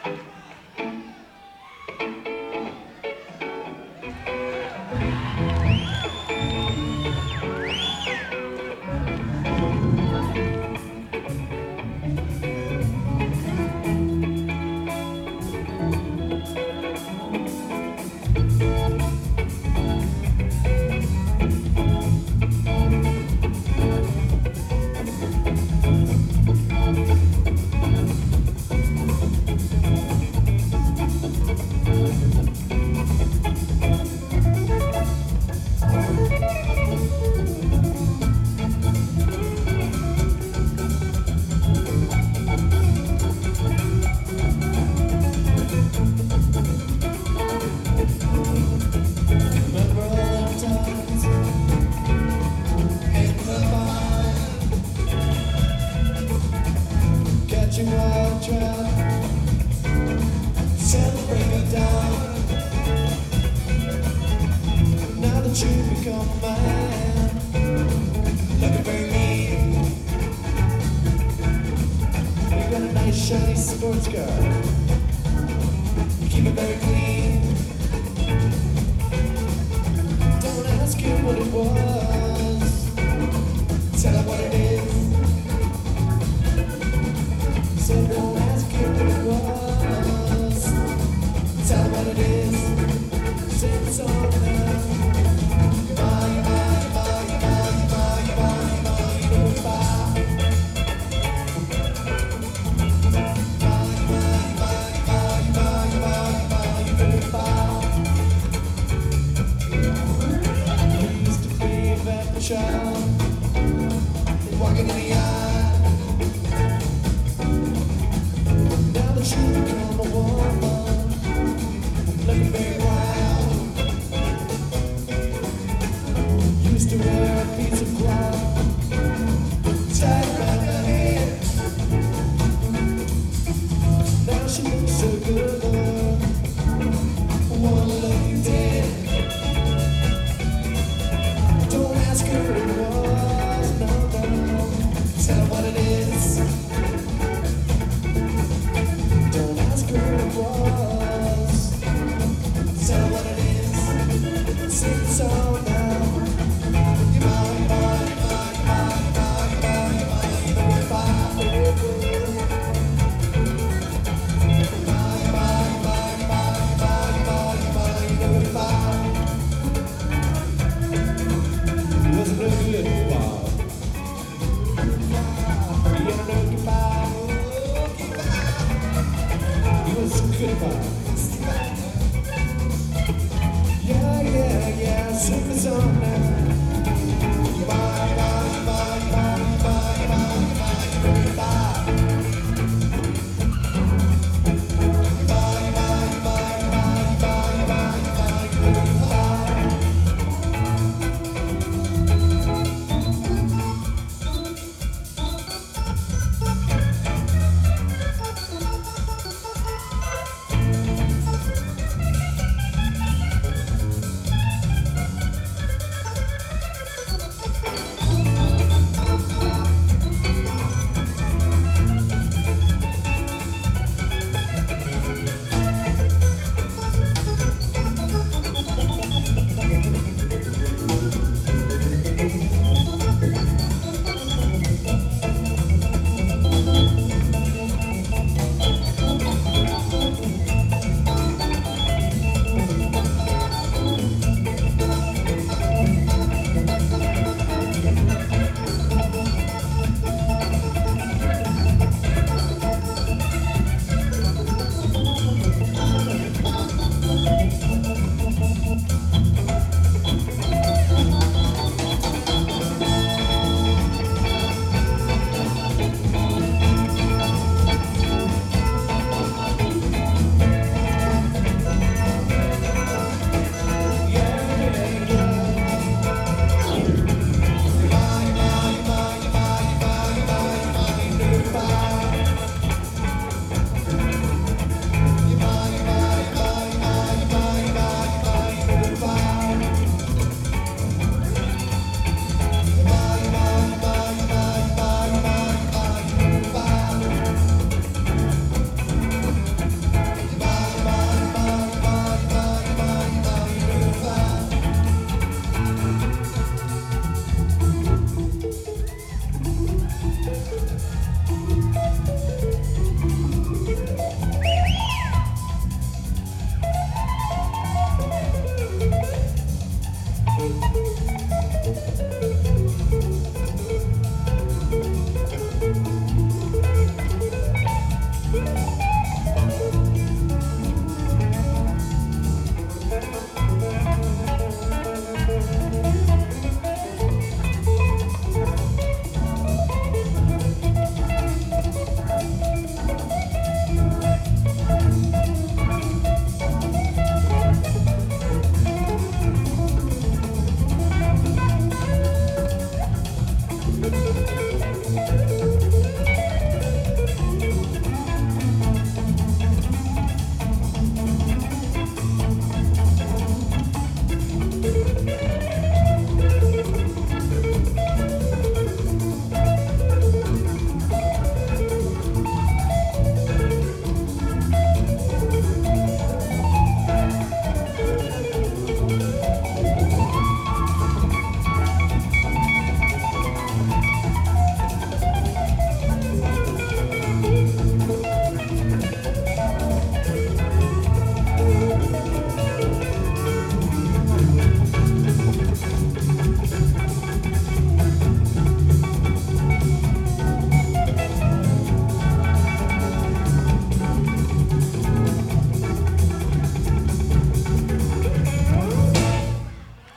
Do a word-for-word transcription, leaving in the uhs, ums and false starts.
Shiny sports car, keep it very clean. Don't ask him what it was, tell him what it is. So don't ask him what it was, tell him what it is. Say it's all now. Bye, bye, bye, bye, bye, bye, bye, goodbye. Child, walking in the eye. Now that you become a woman, looking very wild. Used to wear a piece of cloth tied around her head. Now she looks so good, wanna look you dead. Don't ask her what it was, no, no. Tell her what it is. Don't ask her what it was. Tell her what it is. Sing the song now. You might, might, might, might, might, might, might, might, might, wasn't no good, Bob. You don't know goodbye. He was good, Bob.